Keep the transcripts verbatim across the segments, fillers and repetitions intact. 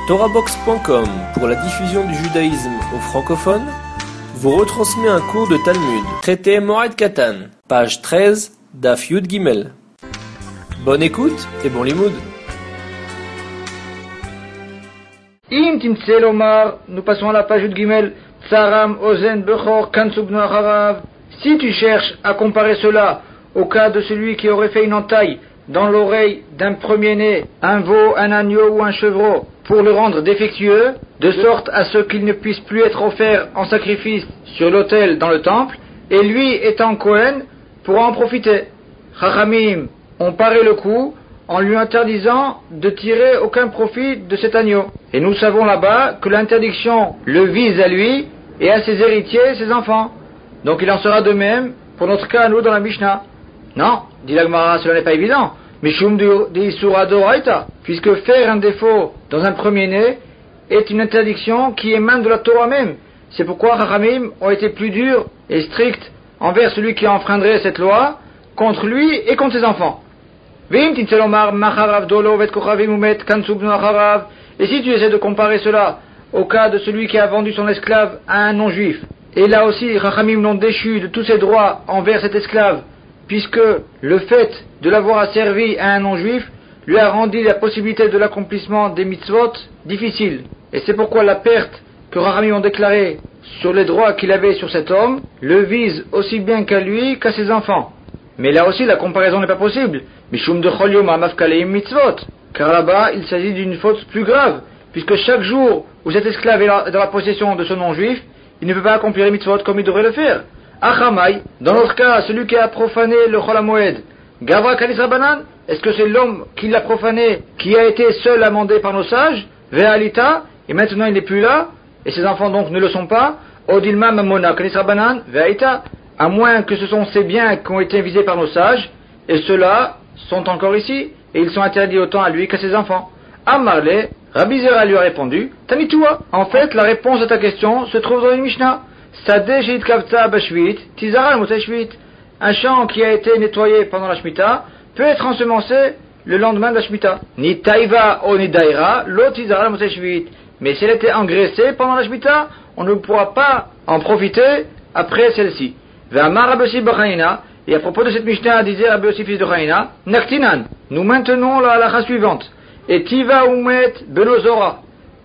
Torahbox point com, pour la diffusion du judaïsme aux francophones, vous retransmet un cours de Talmud, traité Moed Katan, page treize, Daf Yud Gimel. Bonne écoute et bon limoud. Im Timtse Lomar, nous passons à la page Yud Gimel, Tsaram Ozen Bechor Kansub Noacharav. Si tu cherches à comparer cela au cas de celui qui aurait fait une entaille dans l'oreille d'un premier-né, un veau, un agneau ou un chevreau, pour le rendre défectueux, de sorte à ce qu'il ne puisse plus être offert en sacrifice sur l'autel dans le temple, et lui étant Kohen, pourra en profiter. Chachamim ont paré le coup en lui interdisant de tirer aucun profit de cet agneau. Et nous savons là-bas que l'interdiction le vise à lui et à ses héritiers, ses enfants. Donc il en sera de même pour notre cas à nous dans la Mishnah. Non, dit la Gemara, cela n'est pas évident. Mishum de Isura d'Oraita, puisque faire un défaut dans un premier-né est une interdiction qui émane de la Torah même. C'est pourquoi Chachamim ont été plus durs et stricts envers celui qui enfreindrait cette loi, contre lui et contre ses enfants. Et si tu essaies de comparer cela au cas de celui qui a vendu son esclave à un non-juif, et là aussi Chachamim l'ont déchu de tous ses droits envers cet esclave, puisque le fait de l'avoir asservi à un non-juif lui a rendu la possibilité de l'accomplissement des mitzvot difficile. Et c'est pourquoi la perte que Chachamim ont déclarée sur les droits qu'il avait sur cet homme le vise aussi bien qu'à lui qu'à ses enfants. Mais là aussi la comparaison n'est pas possible. Mishum de chol yom mafkaleim mitzvot. Car là-bas il s'agit d'une faute plus grave, puisque chaque jour où cet esclave est dans la possession de ce non-juif, il ne peut pas accomplir les mitzvot comme il devrait le faire. Achamay, dans notre cas, celui qui a profané le Chol HaMoed, Gavra Kalis Rabanan, est-ce que c'est l'homme qui l'a profané, qui a été seul amendé par nos sages, Ve'alita, et maintenant il n'est plus là, et ses enfants donc ne le sont pas, Odilma Mamona Kalis Rabanan, Ve'alita, à moins que ce sont ces biens qui ont été visés par nos sages, et ceux-là sont encore ici, et ils sont interdits autant à lui qu'à ses enfants. Amarle, Rabbi Zera lui a répondu, Tanitua. En fait, la réponse à ta question se trouve dans une Mishnah. Un champ qui a été nettoyé pendant la Shemitah peut être ensemencé le lendemain de la Shemitah. Ni taïva o ni daïra, l'otizara moshe shvit. Mais si elle était engraissée pendant la Shemitah, on ne pourra pas en profiter après celle-ci. Ve'amar Rabbi Yossi bar Chanina, et à propos de cette Mishnah, disait Rabbi Yossi fils de Chanina, Naktinan, nous maintenons la halakha suivante. Et tiva umet benozora.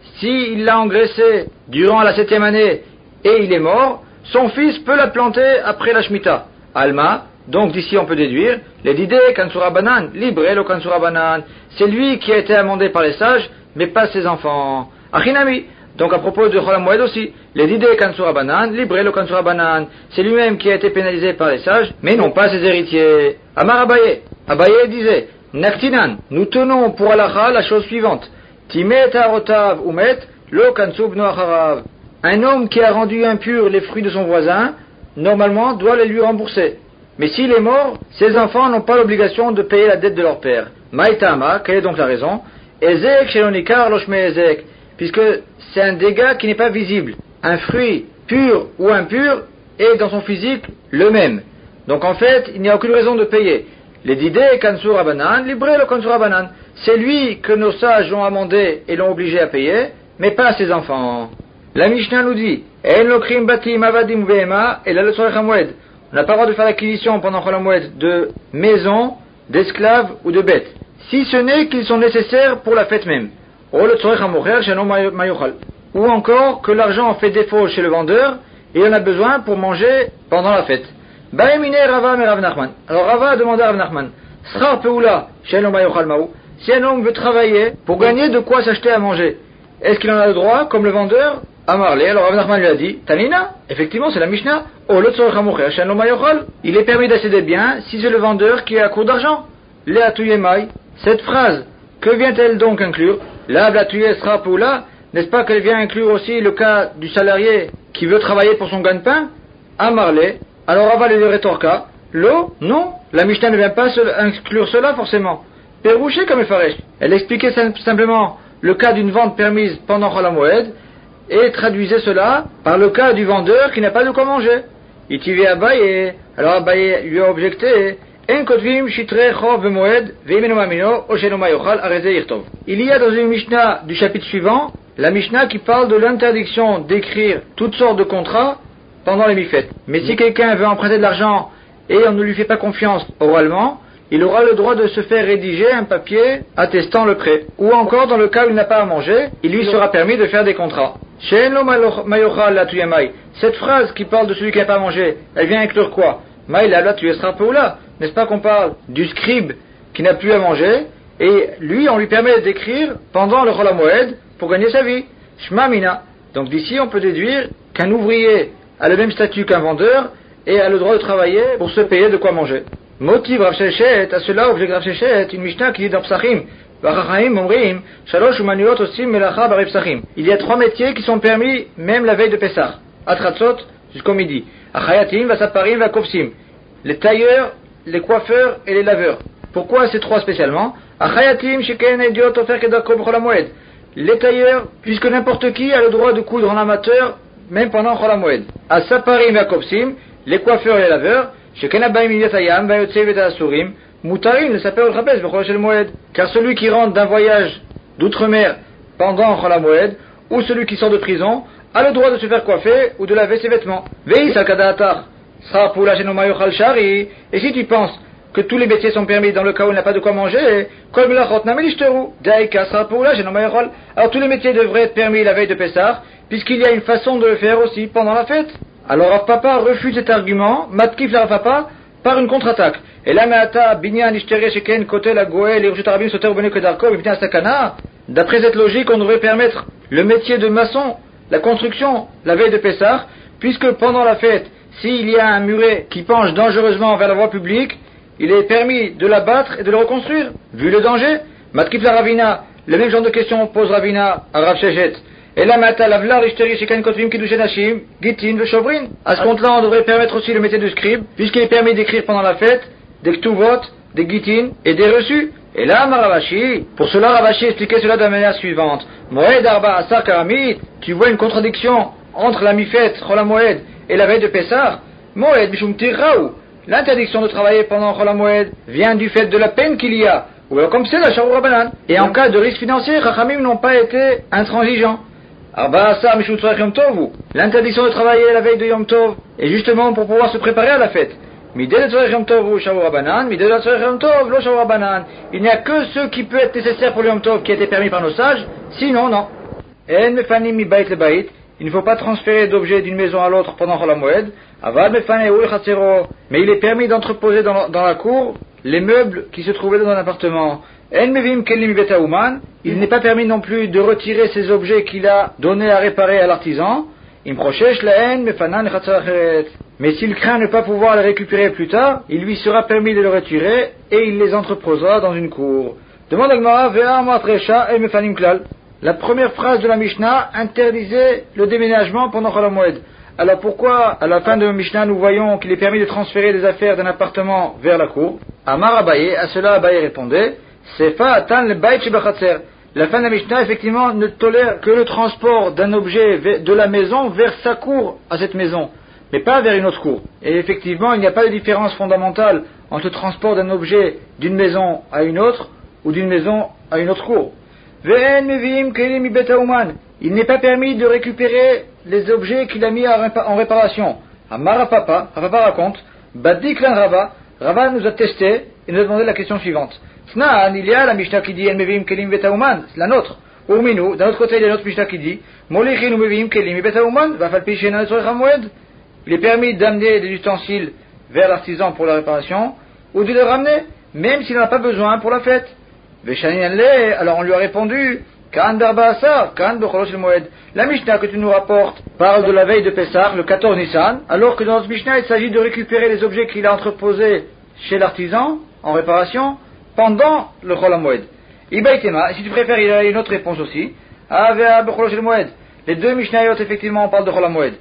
Si il l'a engraissé durant la septième année, et il est mort, son fils peut la planter après la Shemitah. Alma, donc d'ici on peut déduire, les didé kansura banan, libre lo kansura banan, c'est lui qui a été amendé par les sages, mais pas ses enfants. Achinami, donc à propos de Chol HaMoed aussi, les didé kansura banan, libre lo kansura banan, c'est lui-même qui a été pénalisé par les sages, mais non pas ses héritiers. Amar Abaye, Abaye disait, Naktinan, nous tenons pour Halacha la chose suivante, Timet harotav umet lo kansub noacharav. Un homme qui a rendu impurs les fruits de son voisin, normalement doit les lui rembourser. Mais s'il est mort, ses enfants n'ont pas l'obligation de payer la dette de leur père. Maïtama, quelle est donc la raison? Ezek shelonikar loshme ezek, puisque c'est un dégât qui n'est pas visible. Un fruit pur ou impur est dans son physique le même. Donc en fait, il n'y a aucune raison de payer. Les didé kansur abanan, libre le kansur abanan. C'est lui que nos sages ont amendé et l'ont obligé à payer, mais pas ses enfants. La Mishnah nous dit, En lokrim batim avadim ve'ema, et la le Tzorech HaMoed. On n'a pas le droit de faire l'acquisition pendant Chol HaMoed de maisons, d'esclaves ou de bêtes, si ce n'est qu'ils sont nécessaires pour la fête même. Ou le Tzorech HaMocher sheno mayochal. Ou encore que l'argent fait défaut chez le vendeur, et il en a besoin pour manger pendant la fête. Ba'emine Rava me Rav Nachman. Alors Rava a demandé à Rav Nachman, Schar peula sheno mayochal maou. Si un homme veut travailler pour gagner de quoi s'acheter à manger, est-ce qu'il en a le droit, comme le vendeur? Amarle, alors Rav Nachman lui a dit, Tanina, effectivement c'est la Mishnah, oh le Tzorech HaMocher sheno mayochal. Il est permis d'acheter des biens si c'est le vendeur qui est à court d'argent. Lea tuyemai. Cette phrase, que vient-elle donc inclure? La blatuyé sera peula, n'est-ce pas qu'elle vient inclure aussi le cas du salarié qui veut travailler pour son gagne-pain? Amarle, alors Rava lui rétorqua, l'eau, non, la Mishnah ne vient pas inclure cela forcément. Perouché comme Efaresh. Elle expliquait simplement le cas d'une vente permise pendant Chol HaMoed et traduisait cela par le cas du vendeur qui n'a pas de quoi manger. Itivé Abaye, alors Abaye lui a objecté, En kotvim shitre chov bemoed veimenu mamino osheno mayochal areze irtov. Il y a dans une Mishnah du chapitre suivant, la Mishnah qui parle de l'interdiction d'écrire toutes sortes de contrats pendant les mi-fêtes. Mais si quelqu'un veut emprunter de l'argent et on ne lui fait pas confiance oralement, il aura le droit de se faire rédiger un papier attestant le prêt. Ou encore, dans le cas où il n'a pas à manger, il lui sera permis de faire des contrats. Cette phrase qui parle de celui qui n'a pas à manger, elle vient inclure quoi? N'est-ce pas qu'on parle du scribe qui n'a plus à manger, et lui, on lui permet d'écrire pendant le Chol HaMoed pour gagner sa vie. Shma mina. Donc d'ici, on peut déduire qu'un ouvrier a le même statut qu'un vendeur et a le droit de travailler pour se payer de quoi manger. Motiv Rav Sheshet, à cela objet Rav Sheshet, une Mishnah qui dit dans Psachim, il y a trois métiers qui sont permis même la veille de Pessah, Atratzot jusqu'au midi. Achayatim, Vasaparim, Vakofsim. Les tailleurs, les coiffeurs et les laveurs. Pourquoi ces trois spécialement? Achayatim, Sheken, Idiot, Ofer, Kedako, B'chol HaMoed. Les tailleurs, puisque n'importe qui a le droit de coudre en amateur, même pendant Chol HaMoed. Asaparim, Vakofsim. Les coiffeurs et les laveurs, car celui qui rentre d'un voyage d'outre-mer pendant Chol HaMoed, ou celui qui sort de prison, a le droit de se faire coiffer ou de laver ses vêtements. Et si tu penses que tous les métiers sont permis dans le cas où il n'a pas de quoi manger, alors tous les métiers devraient être permis la veille de Pessah, puisqu'il y a une façon de le faire aussi pendant la fête. Alors Rav Papa refuse cet argument, Matkif la Rav Papa, par une contre-attaque. Et là, Meata, Binyan, Ishtere, Sheken, Kotel, Agoel, Yerushat Arabim, Soter, Bene, Kedarko, Mibtin, Sakana. D'après cette logique, on devrait permettre le métier de maçon, la construction, la veille de Pessah, puisque pendant la fête, s'il y a un muret qui penche dangereusement vers la voie publique, il est permis de l'abattre et de le reconstruire. Vu le danger, Matkif la Ravina, le même genre de question pose Ravina à Rav Sheshet. Et là, à ce compte-là, on devrait permettre aussi le métier de scribe, puisqu'il est permis d'écrire pendant la fête des ktuvot, des gitin et des reçus. Et là, Ravashi, pour cela, Ravashi expliquait cela de la manière suivante. Moed arba asar karamit, tu vois une contradiction entre la mi-fête, Chol HaMoed, et la veille de Pessah. Moed bishum tirraou, l'interdiction de travailler pendant Chol HaMoed vient du fait de la peine qu'il y a. Ou alors comme c'est la Shavur Rabbanan. Et en cas de risque financier, Chachamim n'ont pas été intransigeants. L'interdiction de travailler la veille de Yom Tov est justement pour pouvoir se préparer à la fête. Il n'y a que ce qui peut être nécessaire pour le Yom Tov qui a été permis par nos sages, sinon non. Il ne faut pas transférer d'objets d'une maison à l'autre pendant Chol HaMoed. Mais il est permis d'entreposer dans, dans la cour les meubles qui se trouvaient dans un appartement. Il n'est pas permis non plus de retirer ces objets qu'il a donnés à réparer à l'artisan. Mais s'il craint ne pas pouvoir les récupérer plus tard, il lui sera permis de les retirer et il les entreposera dans une cour. Demande Agmara, la première phrase de la Mishnah interdisait le déménagement pendant Chol HaMoed. Alors pourquoi, à la fin de la Mishnah, nous voyons qu'il est permis de transférer des affaires d'un appartement vers la cour? Amar Abaye, à cela Abaye répondait, Sefa atan le bayt shebachatzer. La fin de la Mishnah, effectivement, ne tolère que le transport d'un objet de la maison vers sa cour à cette maison, mais pas vers une autre cour. Et effectivement, il n'y a pas de différence fondamentale entre le transport d'un objet d'une maison à une autre ou d'une maison à une autre cour. Ve'en mevim kelim mi bet ha'uman. Il n'est pas permis de récupérer les objets qu'il a mis en réparation. Amar Papa, Papa raconte, Badik lan Rava, Rava nous a testé et nous a demandé la question suivante. Snaan, il y a la Mishnah qui dit En mevim kelim bet ha'uman, c'est la nôtre. Urminu, d'un autre côté, il y a notre Mishnah qui dit Molichin mevim kelim mi bet ha'uman, va falpi shena tzorech hamoed. Il est permis d'amener des ustensiles vers l'artisan pour la réparation, ou de les ramener, même s'il n'en a pas besoin pour la fête. Alors on lui a répondu, la Mishnah que tu nous rapportes parle de la veille de Pessah, le quatorze Nissan, alors que dans notre Mishnah il s'agit de récupérer les objets qu'il a entreposés chez l'artisan, en réparation, pendant le Chol HaMoed. Et si tu préfères, il y a une autre réponse aussi. Les deux Mishnayot, effectivement, on parle de Chol HaMoed.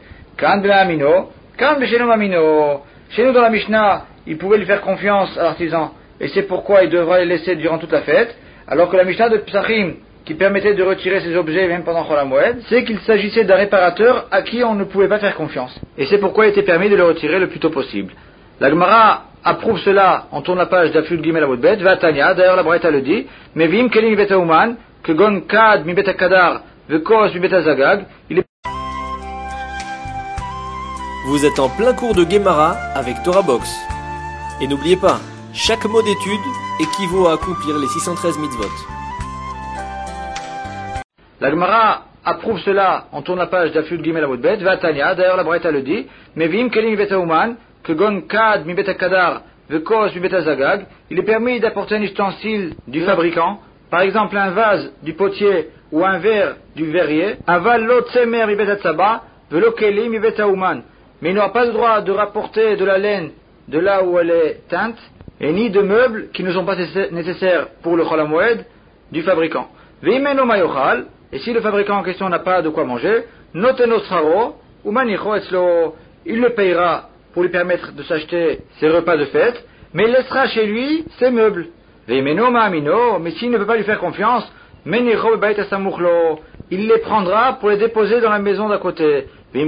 Chez nous dans la Mishnah, il pouvait lui faire confiance à l'artisan, et c'est pourquoi il devra les laisser durant toute la fête, alors que la Mishnah de Psachim, qui permettait de retirer ces objets même pendant Chol HaMoed, c'est qu'il s'agissait d'un réparateur à qui on ne pouvait pas faire confiance. Et c'est pourquoi il était permis de le retirer le plus tôt possible. La Gemara approuve cela, on tourne la page d'Afyud Gimel Amud Bet, Vatania, d'ailleurs la Braïta le dit, Mevim Kelim Mibet Hauman, que Gon Kad Mibet Kadar, Vekos Mibet Zagag, il est... Vous êtes en plein cours de Gemara avec Torah Box. Et n'oubliez pas, chaque mot d'étude équivaut à accomplir les six cent treize mitzvot. La Gemara approuve cela, on tourne la page d'Afyud Gimel Amud Bet, Vatania, d'ailleurs la Braïta le dit, Mevim Kelim Mibet Hauman, que Gon Kad Mibet Kadar, Vekos Mibet Zagag, il est permis d'apporter un ustensile du fabricant, par exemple un vase du potier ou un verre du verrier, aval lo tsemer mibet hatzaba, velo kelim mibet hauman. Mais il n'aura pas le droit de rapporter de la laine de là où elle est teinte, et ni de meubles qui ne sont pas nécessaires pour le chol hamoed du fabricant. Veimeno mayochal, et si le fabricant en question n'a pas de quoi manger, noteno sraro, ou manicho etzlo, il le payera pour lui permettre de s'acheter ses repas de fête, mais il laissera chez lui ses meubles. Veimeno ma'amino, mais s'il ne peut pas lui faire confiance, menicho bebait asamuchlo, il les prendra pour les déposer dans la maison d'à côté.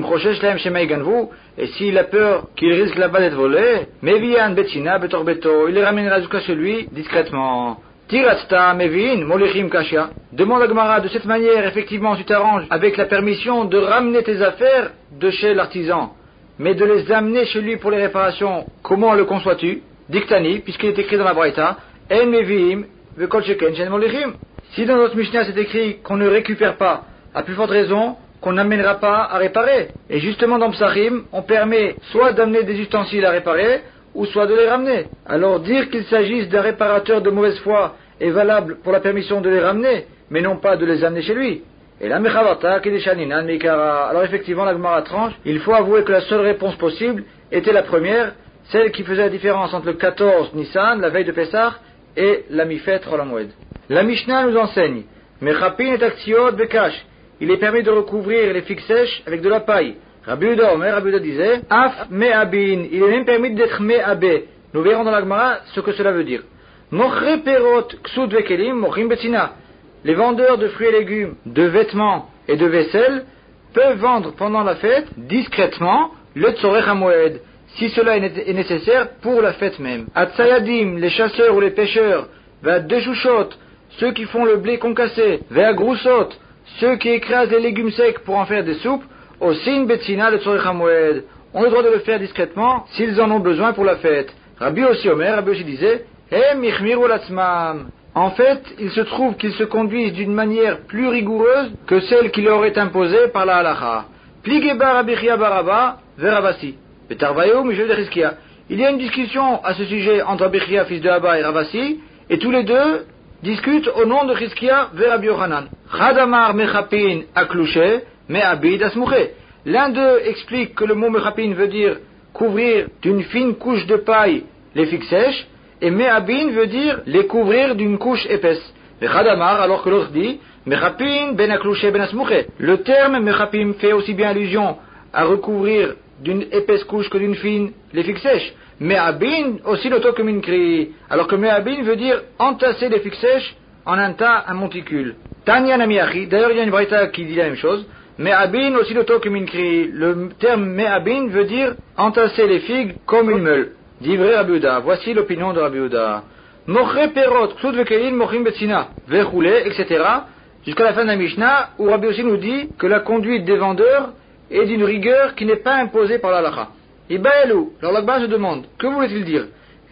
Et s'il a peur qu'il risque là-bas d'être volé, Mevian Betina Betorbeto, il les ramènera jusqu'à chez lui discrètement. Tiratsta Mevin Molichim Kashia. Demande à Gemara, de cette manière, effectivement, tu t'arranges avec la permission de ramener tes affaires de chez l'artisan, mais de les amener chez lui pour les réparations. Comment le conçois-tu? Diktani, puisqu'il est écrit dans la Braïta, En Mevim Vekol Sheken Shen Molichim. Si dans notre Mishnah c'est écrit qu'on ne récupère pas, à plus forte raison, qu'on n'amènera pas à réparer. Et justement dans Psachim, on permet soit d'amener des ustensiles à réparer, ou soit de les ramener. Alors dire qu'il s'agisse d'un réparateur de mauvaise foi est valable pour la permission de les ramener, mais non pas de les amener chez lui. Et la Mechavata, Kedeshaninan, Mekara. Alors effectivement, la Gemara tranche, il faut avouer que la seule réponse possible était la première, celle qui faisait la différence entre le quatorze Nissan, la veille de Pessah, et la Mifet Chol HaMoed. La Mishnah nous enseigne, Mechapin et Aktiot Bekash, il est permis de recouvrir les figues sèches avec de la paille. Rabbi Yehuda Omer, Rabbi Yehuda disait, Af me'abin, il est même permis d'être me'abé. Nous verrons dans la Gemara ce que cela veut dire. Mochre perot ksud vekelim mochim betzina. Les vendeurs de fruits et légumes, de vêtements et de vaisselle peuvent vendre pendant la fête, discrètement, le tzorech hamoed, si cela est nécessaire pour la fête même. Atsayadim, les chasseurs ou les pêcheurs, va deshushot, ceux qui font le blé concassé, va groussot, ceux qui écrasent les légumes secs pour en faire des soupes, aussi une betzina le tzorech hamoed. On a le droit de le faire discrètement s'ils en ont besoin pour la fête. Rabbi aussi Omer, Rabbi aussi disait, He michmiru latzmam. En fait, il se trouve qu'ils se conduisent d'une manière plus rigoureuse que celle qui leur est imposée par la halacha. Pligeba Rabbi Chia baraba veravasi. Betarvayo mijeu de Chizkia. Il y a une discussion à ce sujet entre Rabbi Chia, fils de Abba, et Ravasi, et tous les deux discutent au nom de Chizkia vers Rabbi Yochanan. Chadamar mechapin aklouché, me'abid asmouché. L'un d'eux explique que le mot mechapin veut dire couvrir d'une fine couche de paille les figues sèches, et me'abin veut dire les couvrir d'une couche épaisse. Chadamar, alors que l'autre dit mechapin ben aklouché ben asmouché. Le terme mechapin fait aussi bien allusion à recouvrir d'une épaisse couche que d'une fine les figues sèches. Me'abin aussi l'autocominkri, alors que me'abin veut dire entasser les figues sèches en un tas, un monticule. Tanya Namiachi, d'ailleurs il y a une braïta qui dit la même chose. Me'abin aussi l'autocominkri, le terme me'abin veut dire entasser les figues comme une meule. Dit vrai Rabbi Yehuda, voici l'opinion de Rabbi Yehuda. Mochre perot, ksud vekelin mochim betzina, vechoulé, et cetera. Jusqu'à la fin de la Mishnah, où Rabbi aussi nous dit que la conduite des vendeurs est d'une rigueur qui n'est pas imposée par la halacha. Ibaelou, alors là-bas je demande, que voulait-il dire?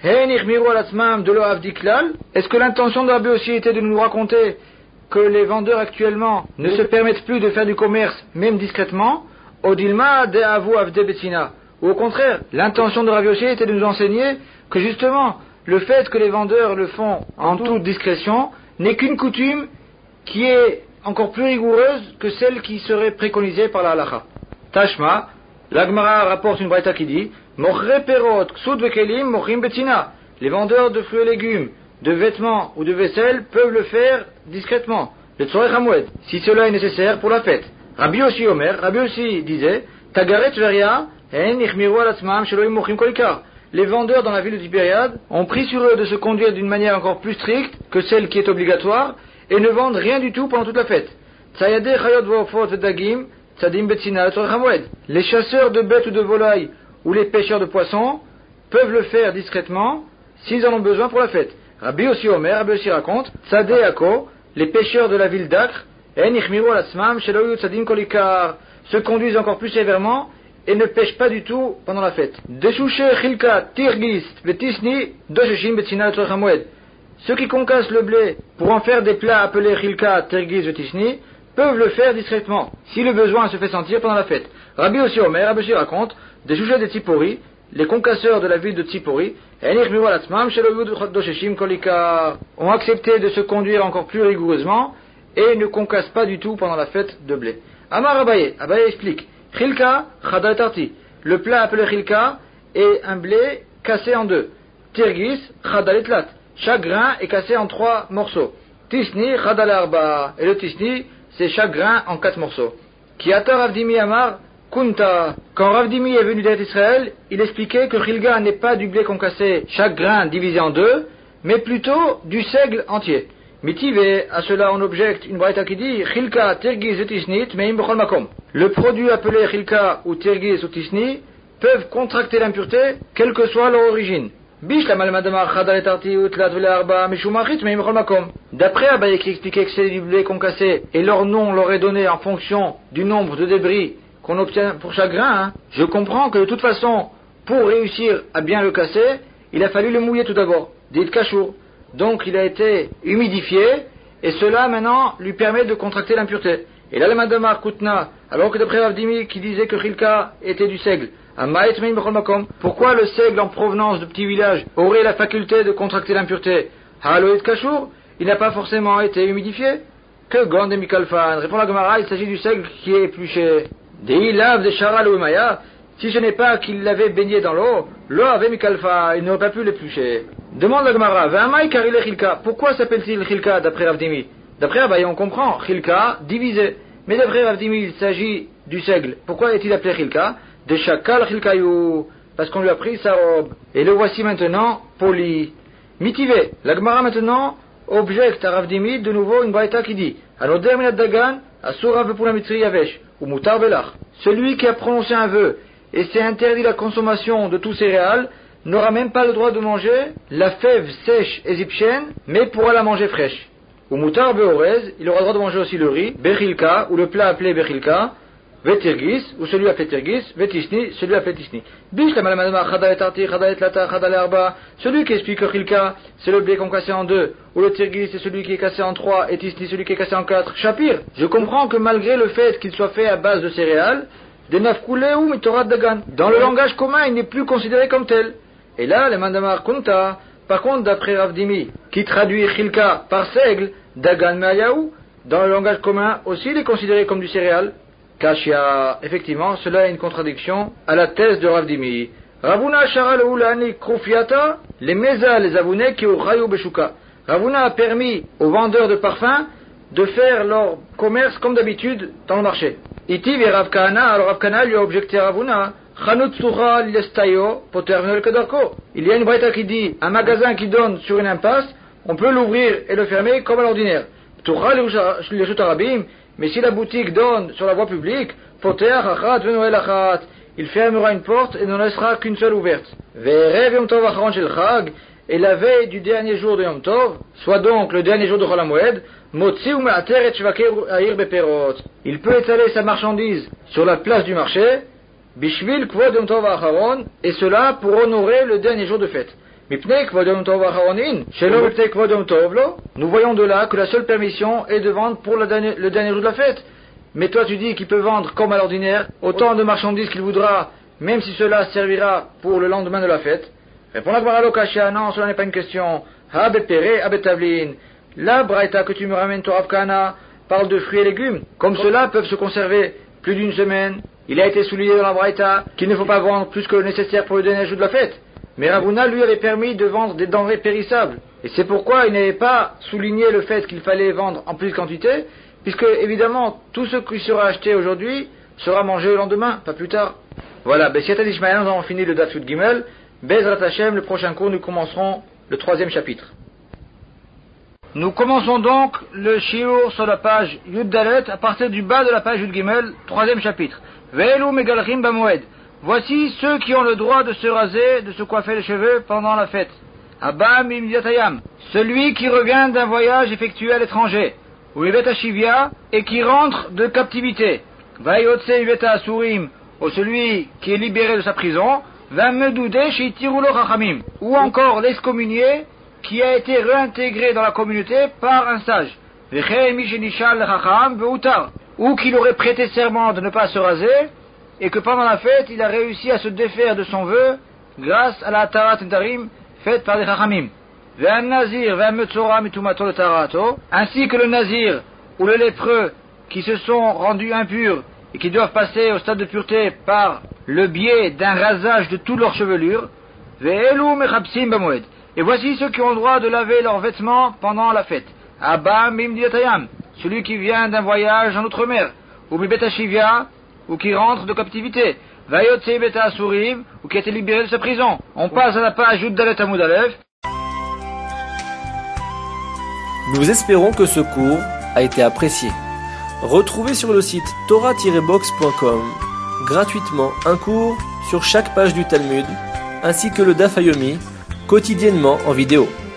Est-ce que l'intention de Rabbi aussi était de nous raconter que les vendeurs actuellement ne se permettent plus de faire du commerce, même discrètement? Odilma de avu avde betzina. Ou au contraire, l'intention de Rabbi aussi était de nous enseigner que justement, le fait que les vendeurs le font en toute discrétion n'est qu'une coutume qui est encore plus rigoureuse que celle qui serait préconisée par la halacha. Tashma, la Gemara rapporte une braïta qui dit Mochre perot ksud vekelim mochim betzina. Les vendeurs de fruits et légumes, de vêtements ou de vaisselle peuvent le faire discrètement, le tzorech hamoed, si cela est nécessaire pour la fête. Rabbi aussi Omer, Rabbi aussi disait Tagaret veria en ichmiru alatzmam sheloim mochim kolikar. Les vendeurs dans la ville de Tibériade ont pris sur eux de se conduire d'une manière encore plus stricte que celle qui est obligatoire et ne vendent rien du tout pendant toute la fête. Tzayade chayot vofot vedagim tzadim betzina le tzorech hamoed. Les chasseurs de bêtes ou de volailles ou les pêcheurs de poissons peuvent le faire discrètement s'ils en ont besoin pour la fête. Rabbi aussi Omer, Rabbi aussi raconte, Tzadé Ako, les pêcheurs de la ville d'Acre, En Ichmiru Alatzmam, Shelo Tzadin Kolikar, se conduisent encore plus sévèrement et ne pêchent pas du tout pendant la fête. Deshouché Chilka Tirgis Vetisni Dosheshim Betzina Tzorchamoued. Ceux qui concassent le blé pour en faire des plats appelés Chilka Tirgis Vetisni peuvent le faire discrètement, si le besoin se fait sentir pendant la fête. Rabbi aussi Omer, Rabbi aussi raconte, Deshouché de Tzipori, les concasseurs de la ville de Tzipori, ont accepté de se conduire encore plus rigoureusement et ne concassent pas du tout pendant la fête de blé. Amar Abaye, Abaye explique, Chilka, Chadal Tarti, le plat appelé Chilka est un blé cassé en deux. Tirgis, Chadal Etlat, chaque grain est cassé en trois morceaux. Tisni, Chadal Arba, et le Tisni, c'est chaque grain en quatre morceaux. Kiata Ravdimi Amar, Kunta. Quand Rav Dimi est venu d'Eretz Israël, il expliquait que Chilga n'est pas du blé concassé, chaque grain divisé en deux, mais plutôt du seigle entier. Mitive, à cela on objecte une braïta qui dit Chilka, Tirgis et Tisnit, meim bechol makom. Le produit appelé Chilka ou Tirgis ou Tisni peuvent contracter l'impureté, quelle que soit leur origine. D'après Abaye qui expliquait que c'est du blé concassé et leur nom leur est donné en fonction du nombre de débris qu'on obtient pour chaque grain, hein. Je comprends que de toute façon, pour réussir à bien le casser, il a fallu le mouiller tout d'abord, dit kashour. Donc il a été humidifié, et cela maintenant lui permet de contracter l'impureté. Et là le Madamar Koutna, alors que d'après Ravdimi qui disait que Chilka était du seigle, pourquoi le seigle en provenance de petits villages aurait la faculté de contracter l'impureté? Haloït kashour, il n'a pas forcément été humidifié. Que Gand et Mikalfan, répond la Gemara, il s'agit du seigle qui est épluché. Des laves de Charal ou Maya, si ce n'est pas qu'il l'avait baigné dans l'eau, l'eau avait Mikalfa, il n'aurait pas pu l'éplucher. Demande la Gemara, V'amai karil Chilka, pourquoi s'appelle-t-il Chilka d'après Ravdimi? D'après Abaye on comprend, Chilka, divisé. Mais d'après Ravdimi il s'agit du seigle. Pourquoi est-il appelé Chilka? De Shakal Chilkayou, parce qu'on lui a pris sa robe. Et le voici maintenant poli. Mitivé, la Gemara maintenant objecte à Ravdimi de nouveau une braïta qui dit Anoder minat dagan, asura vepuna mitri yavesh. Celui qui a prononcé un vœu et s'est interdit la consommation de tous céréales n'aura même pas le droit de manger la fève sèche égyptienne, mais pourra la manger fraîche. Ou moutar beorez, il aura le droit de manger aussi le riz, bechilka, ou le plat appelé bechilka, vetirgis, ou celui appelé tirgis, vetisni, celui appelé tisni. Celui qui explique que chilka, c'est le blé qu'on cassé en deux, ou le tirgis, c'est celui qui est cassé en trois, et tisni, celui qui est cassé en quatre. Shapir, je comprends que malgré le fait qu'il soit fait à base de céréales, des nafkoulé ou mitorat dagan, dans le langage commun, il n'est plus considéré comme tel. Et là, le mandamar kunta, par contre, d'après Ravdimi, qui traduit chilka par seigle, dagan meayaou, dans le langage commun aussi, il est considéré comme du céréal. Kashia, effectivement, cela est une contradiction à la thèse de Ravdimi. Ravuna sharal ulani krufiata, les meza, les avounes qui au rayu beshuka. Ravuna a permis aux vendeurs de parfums de faire leur commerce comme d'habitude dans le marché. Itiv et Rav Kahana, alors Rav Kahana lui a objecté à Ravuna, Chanut Sura Lestayo, Poter Venel Kedarko. Il y a une braïta qui dit, un magasin qui donne sur une impasse, on peut l'ouvrir et le fermer comme à l'ordinaire. Tucha Leshut Arabim, mais si la boutique donne sur la voie publique, Poter Achat Venoel Achat, il fermera une porte et n'en laissera qu'une seule ouverte. Ve'erev Yom Tov Acharon Shel Chag, et la veille du dernier jour de Yom Tov, soit donc le dernier jour de Chol HaMoed, Motzi ou Me'ater et Shvaker Aïr Beperot. Il peut étaler sa marchandise sur la place du marché, Bishvil Kvod Yom Tov Acharon, et cela pour honorer le dernier jour de fête. Mipnei Kvod Yom Tov Acharonin, Shelo Mipnei Kvod Yom Tov Lo. Nous voyons de là que la seule permission est de vendre pour le dernier, le dernier jour de la fête. Mais toi tu dis qu'il peut vendre comme à l'ordinaire, autant de marchandises qu'il voudra, même si cela servira pour le lendemain de la fête. Répond la Gemara Lokashia, non, cela n'est pas une question. Ha bepere, ha betavlin. La braïta que tu me ramènes, toi Rav Kahana, parle de fruits et légumes. Comme cela peuvent se conserver plus d'une semaine. Il a été souligné dans la braïta qu'il ne faut pas vendre plus que le nécessaire pour le dernier jour de la fête. Mais Ravuna lui avait permis de vendre des denrées périssables. Et c'est pourquoi il n'avait pas souligné le fait qu'il fallait vendre en plus de quantité, puisque évidemment tout ce qui sera acheté aujourd'hui sera mangé le lendemain, pas plus tard. Voilà, Bessiata d'Ishmael, nous avons fini le Daf Yud Gimel. Bezrat Hashem, le prochain cours, nous commencerons le troisième chapitre. Nous commençons donc le shiur sur la page Yud Dalet, à partir du bas de la page Yud Gimel, troisième chapitre. Ve'elu megalchim b'moed. Voici ceux qui ont le droit de se raser, de se coiffer les cheveux pendant la fête. Abba Mimdiatayam, celui qui revient d'un voyage effectué à l'étranger, ou Ibet Ashivia, et qui rentre de captivité. Vayotse Ibet Asurim, ou celui qui est libéré de sa prison, Va Medoudé Shitirulo Chachamim, ou encore l'excommunié qui a été réintégré dans la communauté par un sage. Veche Mishenishal Chacham Veutar, ou qu'il aurait prêté serment de ne pas se raser, et que pendant la fête, il a réussi à se défaire de son vœu grâce à la Tarat Ntarim faite par les Chachamim. Ve'an Nazir, ve'an Metzora mitumato le Tarato, ainsi que le Nazir ou le lépreux qui se sont rendus impurs et qui doivent passer au stade de pureté par le biais d'un rasage de toute leur chevelure. Ve'elu mechapsim b'moed. Et voici ceux qui ont le droit de laver leurs vêtements pendant la fête. Abba mimdiatayam, celui qui vient d'un voyage en outre-mer, ou mibet ashivia, ou qui rentre de captivité, Vayotse Beta Asurim, ou qui a été libéré de sa prison. On passe à la page Yuddalet Amud Aleph. Nous espérons que ce cours a été apprécié. Retrouvez sur le site torah tiret box point com gratuitement un cours sur chaque page du Talmud, ainsi que le Daf Yomi, quotidiennement en vidéo.